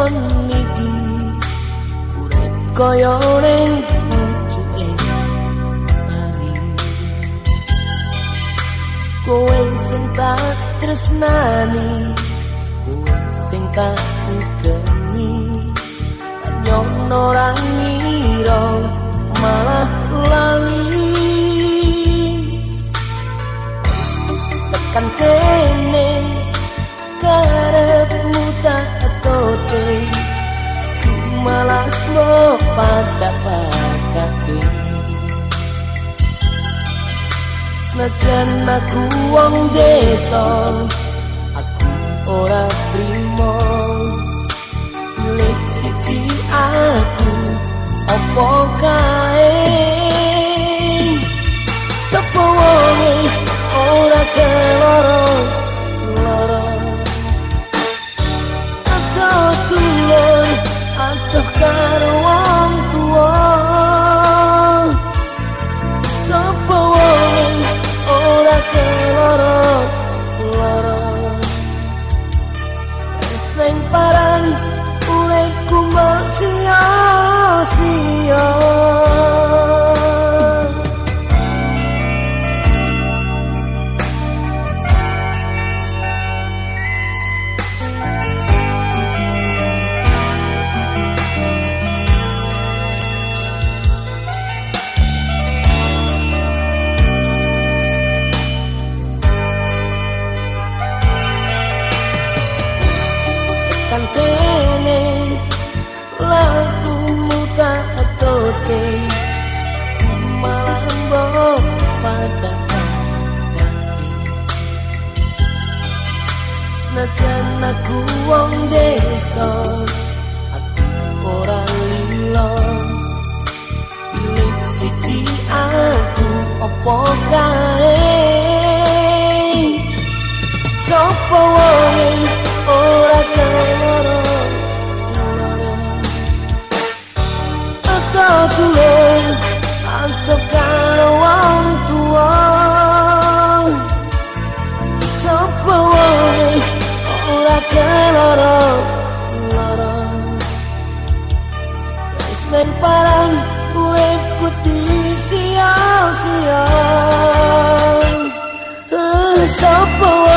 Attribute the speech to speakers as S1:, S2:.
S1: lakon iki urip kaya ning pucuke ani kowe sing tak tresnani kowe sing tak ugemi nyono ora ngira malah lali tekan kene karepmu tak tote ku malah mau pada-padake senajan aku wong desa aku ora trimo pilih siji aku apa kae sapa wonge ora keloro loro atau tulur atau karo wong tuwa sapa wonge ora keloro loro wis nang paran uripku mbok sia-sia kantene lagumu tak tote malah mbok pada-padake senajan aku wong desa aku ora lilo pilih siji aku apa kae sapa wonge ora keloro atau tulur atau karo wong tuwa sapa wae ora keloro loro wis men parang uripku sia-sia sapa